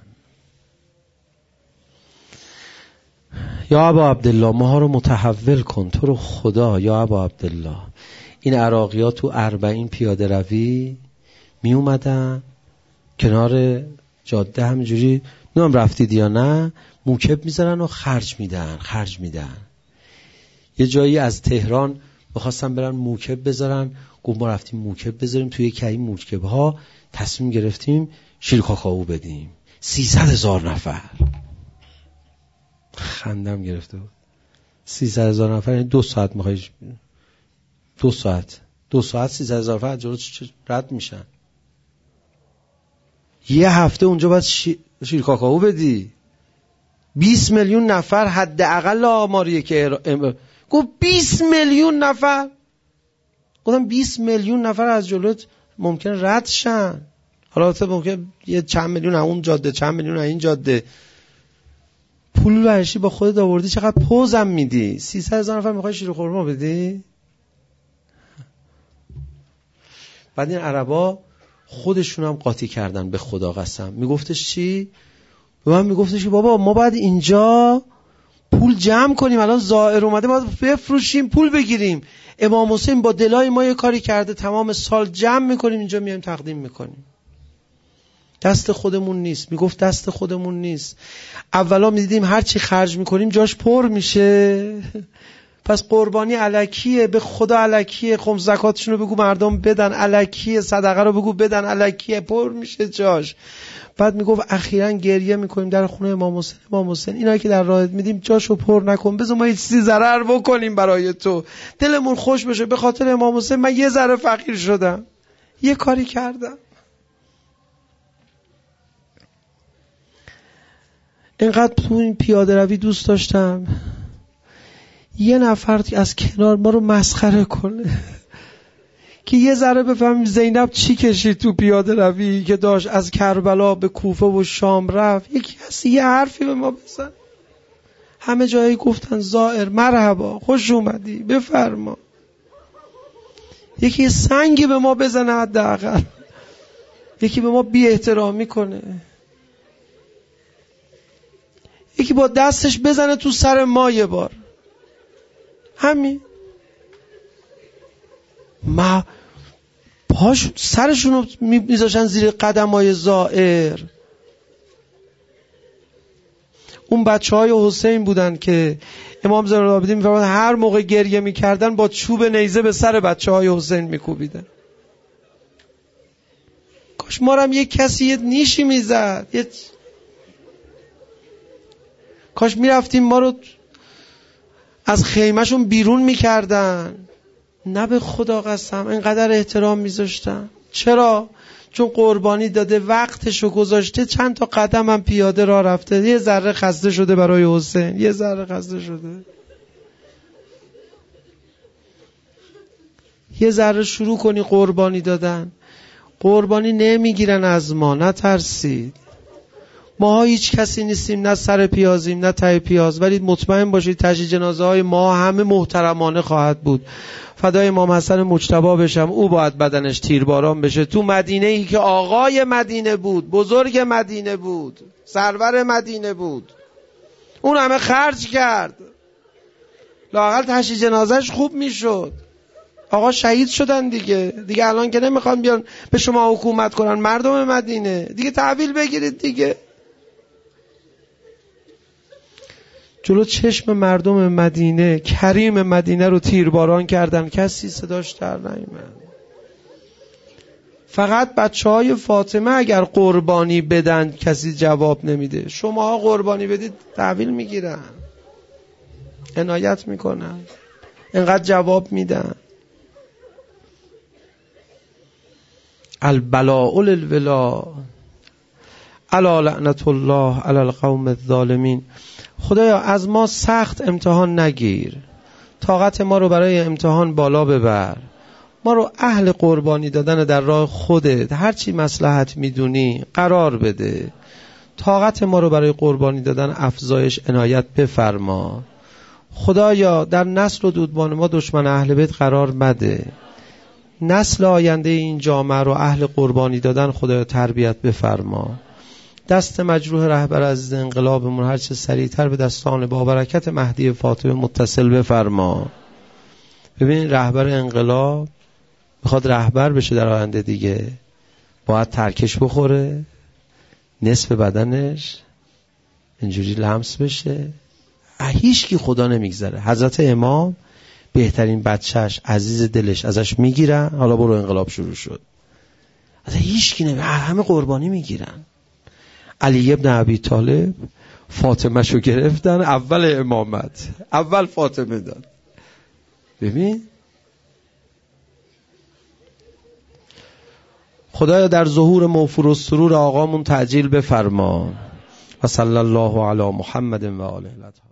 یا ابا عبدالله ما ها رو متحول کن تو رو خدا. یا ابا عبدالله، این عراقی ها تو 40 پیاده روی می اومدن کنار جاده همینجوری، نام رفتید یا نه، موکب میذارن و خرج میدن. یه جایی از تهران بخواستن برن موکب بذارن، گفت ما رفتیم موکب بذاریم توی یکی این موکب ها، تصمیم گرفتیم شیر کاکائو بدیم. 300,000 نفر. خندم گرفته بود. 300,000 نفر یعنی 2 ساعت میخوای 2 ساعت 300,000 نفر جلو رد میشن. یه هفته اونجا باید شیر کاکائو بدی. 20 میلیون نفر حداقل آماریه که گفت 20 میلیون نفر. گفتم 20 میلیون نفر از جلوت ممکن رد شن. حالا ممکن یه چند میلیون اون جاده، چند میلیون این جاده. پول ورشی با خودت آوردی، چقدر پوزم میدی؟ 300,000 نفر میخوای شیر خورما بدی؟ بعد این عربا خودشون هم قاطی کردن به خدا قسم. میگفتش چی؟ به من میگفتش بابا ما باید اینجا پول جمع کنیم، الان زائر اومده باید بفروشیم پول بگیریم. امام حسین با دلای ما یه کاری کرده، تمام سال جمع میکنیم اینجا میایم تقدیم میکنیم. دست خودمون نیست. میگفت دست خودمون نیست. اولا میدیدیم هر چی خرج میکنیم جاش پر میشه، پس قربانی الکیه، به خدا الکیه. خمس زکاتشون رو بگو مردم بدن الکیه، صدقه رو بگو بدن الکیه، پر میشه جاش. بعد میگفت اخیراً گریه میکنیم در خونه امام حسین اینایی که در راهت میدیم جاشو پر نکن، بذار ما یه چیزی ضرر بکنیم برای تو، دلمون خوش بشه. به خاطر امام حسین من یه ذره فقیر شدم، یه کاری کردم. اینقدر تو این پیاده روی دوست داشتم یه نفر از کنار ما رو مسخره کنه که یه ذره بفهمیم زینب چی کشید تو پیاده روی که داشت از کربلا به کوفه و شام رفت. یکی هست یه حرفی به ما بزن. همه جایی گفتن زائر مرحبا خوش اومدی بفرما. یکی سنگی به ما بزنه حداقل. یکی به ما بی احترامی کنه. یکی با دستش بزنه تو سر ما یه بار. همین. ما پاش سرشون رو میذاشن زیر قدمای زائر. اون بچهای حسین بودن که امام زین العابدین میفرماد هر موقع گریه میکردن با چوب نیزه به سر بچهای حسین میکوبیدن. کاش ما رو هم یک کسی یه نیشی میزد، کاش میرفتیم ما رو از خیمهشون بیرون میکردن. نه به خدا قسم اینقدر احترام میذاشتن. چرا؟ چون قربانی داده، وقتشو گذاشته، چند تا قدم هم پیاده راه رفته، یه ذره خسته شده برای حسین، یه ذره خسته شده، یه ذره شروع کنی قربانی دادن. قربانی نمیگیرن از ما، نترسید. ما هیچ کسی نیستیم، نه سر پیازیم نه ته پیاز، ولی مطمئن باشید تشییع جنازه های ما همه محترمانه خواهد بود. فدای امام حسن مجتبی بشم، او باید بدنش تیرباران بشه تو مدینه ای که آقای مدینه بود، بزرگ مدینه بود، سرور مدینه بود، اون همه خرج کرد، لااقل تشییع جنازهش خوب میشد. آقا شهید شدن دیگه الان که نمیخوان بیان به شما حکومت کنن، مردم مدینه دیگه تحویل بگیرید دیگه. جلو چشم مردم مدینه کریم مدینه رو تیرباران کردن، کسی صداش در نیامد. فقط بچهای فاطمه اگر قربانی بدن کسی جواب نمیده. شماها قربانی بدید تحویل میگیرن، عنایت میکنن، اینقدر جواب میدن. البلاء للولا الا لعنت الله علی القوم الظالمین. خدایا از ما سخت امتحان نگیر، طاقت ما رو برای امتحان بالا ببر، ما رو اهل قربانی دادن در راه خودت هرچی مصلحت میدونی قرار بده، طاقت ما رو برای قربانی دادن افزایش عنایت بفرما. خدایا در نسل و دودمان ما دشمن اهل بیت قرار مده، نسل آینده این جامعه رو اهل قربانی دادن خدایا تربیت بفرما. دست مجروح رهبر عزیز انقلابمون هر چه سریعتر به دستان با برکت مهدی فاطمه متصل بفرما. ببین رهبر انقلاب میخواد رهبر بشه در آینده دیگه، باید ترکش بخوره، نصف بدنش اینجوری لمس بشه، هیچ کی خدا نمیگذره. حضرت امام بهترین بچهش عزیز دلش ازش میگیرن، حالا برو انقلاب شروع شد، از هیچ کی نمیگیرن، همه قربانی میگیرن. علی ابن ابی طالب فاطمه شو گرفتن، اول امامت، اول فاطمه داد. ببین خدایا در ظهور موفور و سرور آقامون تعجیل بفرما. و صلی الله علی محمد و آله.